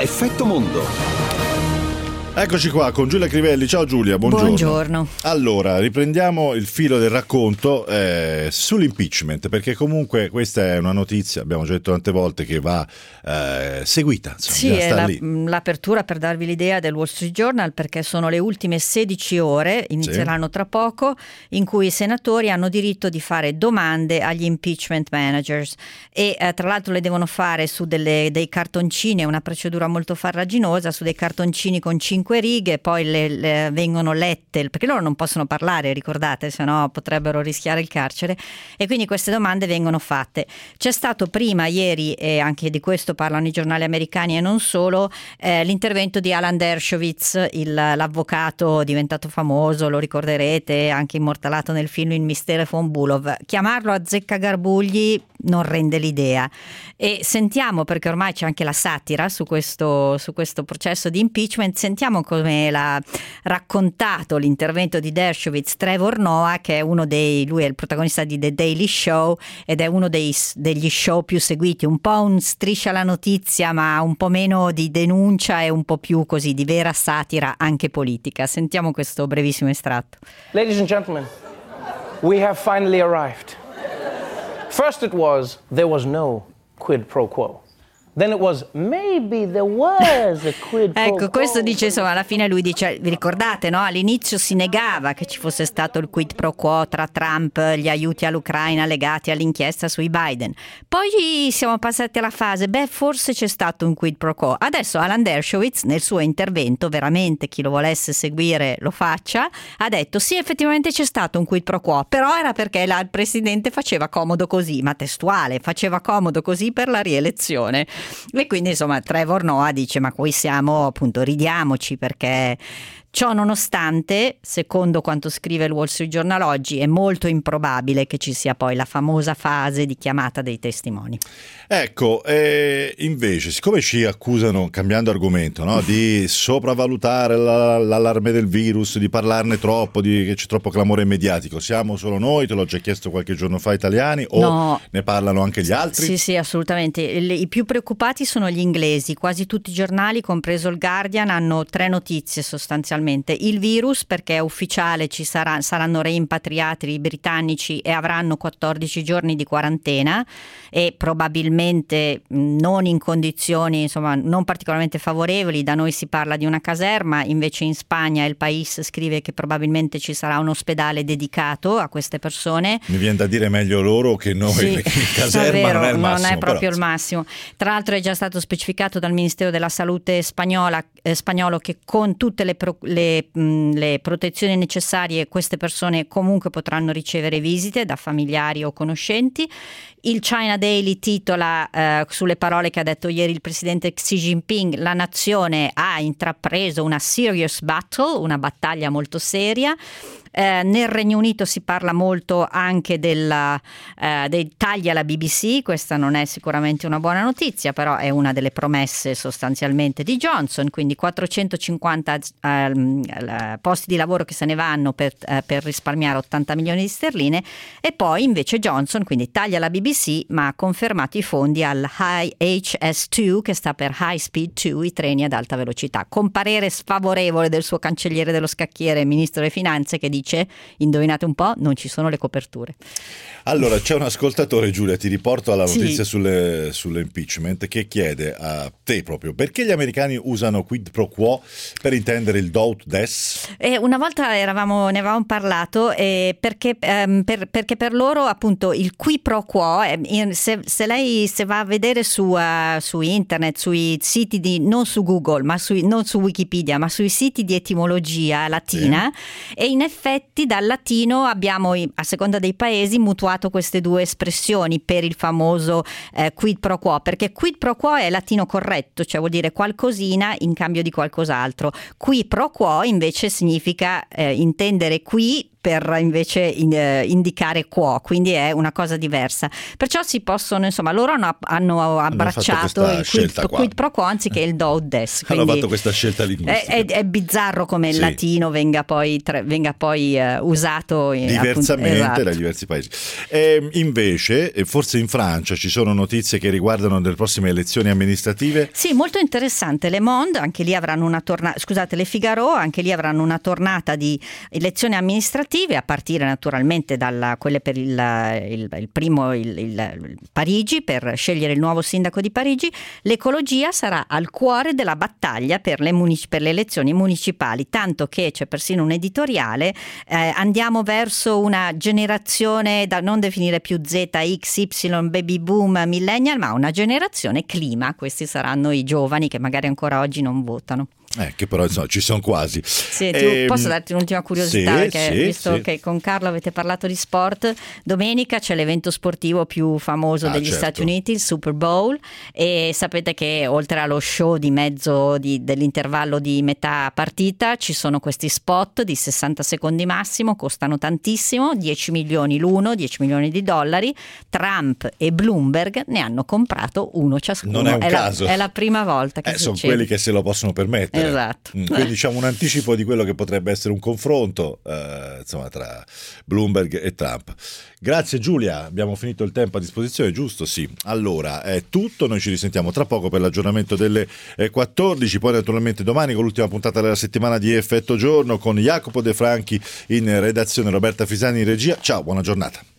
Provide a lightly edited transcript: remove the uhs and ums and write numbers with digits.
Effetto Mondo. Eccoci qua con Giulia Crivelli. Ciao Giulia, buongiorno. Buongiorno. Allora, riprendiamo il filo del racconto sull'impeachment, perché comunque questa è una notizia, abbiamo già detto tante volte, che va seguita. Insomma, sì, è l'apertura, per darvi l'idea, del Wall Street Journal, perché sono le ultime 16 ore, inizieranno tra poco, in cui i senatori hanno diritto di fare domande agli impeachment managers e tra l'altro le devono fare su dei cartoncini, è una procedura molto farraginosa, su dei cartoncini con 5 righe, poi le vengono lette, perché loro non possono parlare, ricordate, se no potrebbero rischiare il carcere, e quindi queste domande vengono fatte. C'è stato prima, ieri, e anche di questo parlano i giornali americani e non solo, l'intervento di Alan Dershowitz, l'avvocato diventato famoso, lo ricorderete, anche immortalato nel film Il mistero von Bülow. Chiamarlo azzeccagarbugli non rende l'idea, e sentiamo, perché ormai c'è anche la satira su questo processo di impeachment, sentiamo come l'ha raccontato l'intervento di Dershowitz Trevor Noah, che è lui è il protagonista di The Daily Show ed è uno degli show più seguiti, un po' un striscia la notizia, ma un po' meno di denuncia e un po' più così di vera satira anche politica. Sentiamo questo brevissimo estratto. Ladies and gentlemen, we have finally arrived. First there was no quid pro quo. Then it was maybe there was a quid pro quo. Ecco, questo dice, insomma, alla fine lui dice, vi ricordate, no? All'inizio si negava che ci fosse stato il quid pro quo tra Trump, gli aiuti all'Ucraina legati all'inchiesta sui Biden. Poi siamo passati alla fase, forse c'è stato un quid pro quo. Adesso Alan Dershowitz, nel suo intervento, veramente chi lo volesse seguire lo faccia, ha detto sì, effettivamente c'è stato un quid pro quo, però era perché il presidente faceva comodo così, ma testuale, faceva comodo così per la rielezione. E quindi insomma Trevor Noah dice, ma qui siamo, appunto, ridiamoci, perché ciò nonostante, secondo quanto scrive il Wall Street Journal oggi, è molto improbabile che ci sia poi la famosa fase di chiamata dei testimoni. Ecco, invece, siccome ci accusano, cambiando argomento, no, di sopravvalutare l'allarme del virus, di parlarne troppo, che c'è troppo clamore mediatico, siamo solo noi, te l'ho già chiesto qualche giorno fa, italiani, o no, ne parlano anche gli altri? Sì, assolutamente. I più preoccupati sono gli inglesi, quasi tutti i giornali, compreso il Guardian, hanno 3 notizie sostanzialmente. Il virus, perché è ufficiale, saranno reimpatriati i britannici e avranno 14 giorni di quarantena e probabilmente non in condizioni, insomma, non particolarmente favorevoli. Da noi si parla di una caserma, invece in Spagna il País scrive che probabilmente ci sarà un ospedale dedicato a queste persone. Mi viene da dire meglio loro che noi, sì, perché in caserma non è il massimo. Non è proprio però il massimo. Tra l'altro è già stato specificato dal Ministero della Salute spagnolo che con tutte le protezioni necessarie queste persone comunque potranno ricevere visite da familiari o conoscenti. Il China Daily titola sulle parole che ha detto ieri il presidente Xi Jinping: la nazione ha intrapreso una serious battle, una battaglia molto seria. Nel Regno Unito si parla molto anche dei tagli alla BBC, questa non è sicuramente una buona notizia, però è una delle promesse sostanzialmente di Johnson, quindi 450 posti di lavoro che se ne vanno per risparmiare 80 milioni di sterline, e poi invece Johnson quindi taglia la BBC ma ha confermato i fondi al HS2, che sta per High Speed 2, i treni ad alta velocità, con parere sfavorevole del suo cancelliere dello scacchiere, ministro delle finanze, che dice, indovinate un po', non ci sono le coperture. Allora c'è un ascoltatore, Giulia, ti riporto alla notizia sull'impeachment, che chiede a te proprio perché gli americani usano quid pro quo per intendere il do ut des. Una volta ne avevamo parlato, perché per loro appunto il qui pro quo, se va a vedere su internet, sui siti non su Google, non su Wikipedia, ma sui siti di etimologia latina, e in effetti dal latino abbiamo, a seconda dei paesi, mutuato queste due espressioni per il famoso quid pro quo, perché quid pro quo è latino corretto, cioè vuol dire qualcosina in cambio di qualcos'altro. Qui pro quo invece significa intendere qui per invece indicare quo, quindi è una cosa diversa. Perciò si possono, insomma, loro hanno abbracciato il quid pro quo anziché il do ut des. Hanno fatto questa scelta linguistica. È bizzarro come il latino venga poi usato diversamente esatto. dai diversi paesi. Invece, forse in Francia ci sono notizie che riguardano le prossime elezioni amministrative. Sì, molto interessante. Le Monde, anche lì avranno una tornata, scusate, Le Figaro, anche lì avranno una tornata di elezioni amministrative, a partire naturalmente da quelle per il primo, il Parigi, per scegliere il nuovo sindaco di Parigi. L'ecologia sarà al cuore della battaglia per le elezioni municipali, tanto che c'è persino un editoriale, andiamo verso una generazione da non definire più Z, X, Y, baby boom, millennial, ma una generazione clima. Questi saranno i giovani che magari ancora oggi non votano. Che però insomma ci sono quasi. Sì, posso darti un'ultima curiosità, visto che con Carlo avete parlato di sport, domenica c'è l'evento sportivo più famoso degli Stati Uniti, il Super Bowl, e sapete che oltre allo show di mezzo dell'intervallo di metà partita ci sono questi spot di 60 secondi massimo, costano tantissimo, 10 milioni l'uno, 10 milioni di dollari. Trump e Bloomberg ne hanno comprato uno ciascuno. Non è un caso. È la prima volta che sono quelli che se lo possono permettere. Esatto. Quindi diciamo un anticipo di quello che potrebbe essere un confronto insomma, tra Bloomberg e Trump. Grazie Giulia, abbiamo finito il tempo a disposizione, giusto? Sì. Allora è tutto, noi ci risentiamo tra poco per l'aggiornamento delle 14, poi naturalmente domani con l'ultima puntata della settimana di Effetto Giorno con Jacopo De Franchi in redazione, Roberta Fisani in regia. Ciao, buona giornata.